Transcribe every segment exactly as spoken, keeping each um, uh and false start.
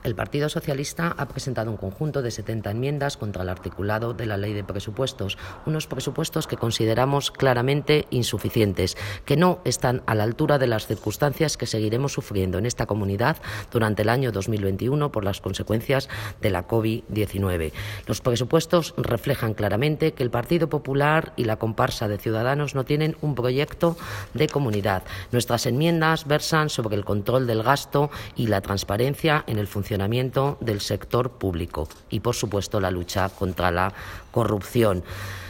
El Partido Socialista ha presentado un conjunto de setenta enmiendas contra el articulado de la Ley de Presupuestos, unos presupuestos que consideramos claramente insuficientes, que no están a la altura de las circunstancias que seguiremos sufriendo en esta comunidad durante el año dos mil veintiuno por las consecuencias de la COVID diecinueve. Los presupuestos reflejan claramente que el Partido Popular y la comparsa de Ciudadanos no tienen un proyecto de comunidad. Nuestras enmiendas versan sobre el control del gasto y la transparencia en el funcionamiento del sector público y, por supuesto, la lucha contra la corrupción.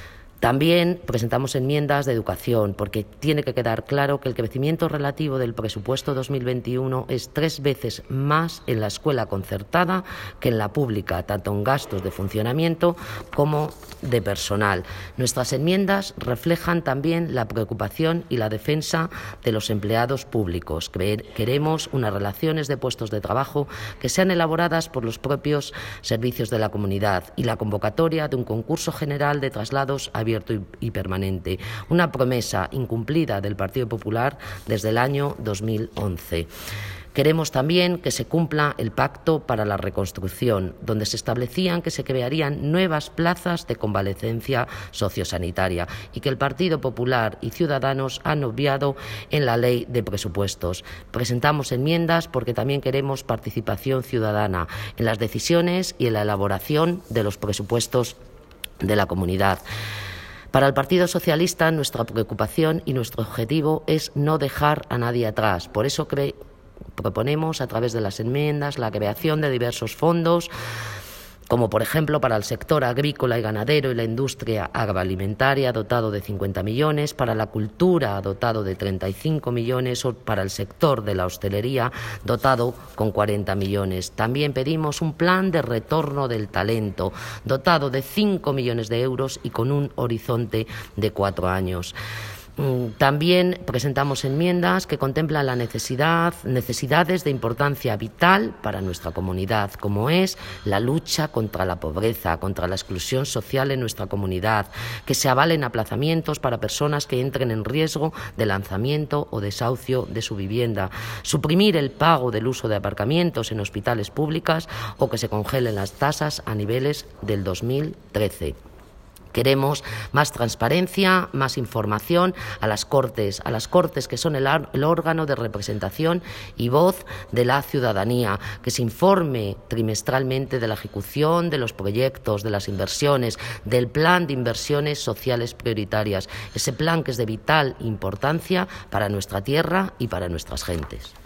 También presentamos enmiendas de educación, porque tiene que quedar claro que el crecimiento relativo del presupuesto dos mil veintiuno es tres veces más en la escuela concertada que en la pública, tanto en gastos de funcionamiento como de personal. Nuestras enmiendas reflejan también la preocupación y la defensa de los empleados públicos. Queremos unas relaciones de puestos de trabajo que sean elaboradas por los propios servicios de la comunidad y la convocatoria de un concurso general de traslados abierto y permanente, una promesa incumplida del Partido Popular desde el año dos mil once. Queremos también que se cumpla el Pacto para la Reconstrucción, donde se establecían que se crearían nuevas plazas de convalecencia sociosanitaria y que el Partido Popular y Ciudadanos han obviado en la Ley de Presupuestos. Presentamos enmiendas porque también queremos participación ciudadana en las decisiones y en la elaboración de los presupuestos de la comunidad. Para el Partido Socialista, nuestra preocupación y nuestro objetivo es no dejar a nadie atrás. Por eso cre- proponemos, a través de las enmiendas, la creación de diversos fondos, como por ejemplo para el sector agrícola y ganadero y la industria agroalimentaria, dotado de cincuenta millones, para la cultura, dotado de treinta y cinco millones, o para el sector de la hostelería, dotado con cuarenta millones. También pedimos un plan de retorno del talento, dotado de cinco millones de euros y con un horizonte de cuatro años. También presentamos enmiendas que contemplan la necesidad, necesidades de importancia vital para nuestra comunidad, como es la lucha contra la pobreza, contra la exclusión social en nuestra comunidad, que se avalen aplazamientos para personas que entren en riesgo de lanzamiento o desahucio de su vivienda, suprimir el pago del uso de aparcamientos en hospitales públicos o que se congelen las tasas a niveles del dos mil trece. Queremos más transparencia, más información a las Cortes, a las Cortes que son el, el órgano de representación y voz de la ciudadanía, que se informe trimestralmente de la ejecución de los proyectos, de las inversiones, del plan de inversiones sociales prioritarias, ese plan que es de vital importancia para nuestra tierra y para nuestras gentes.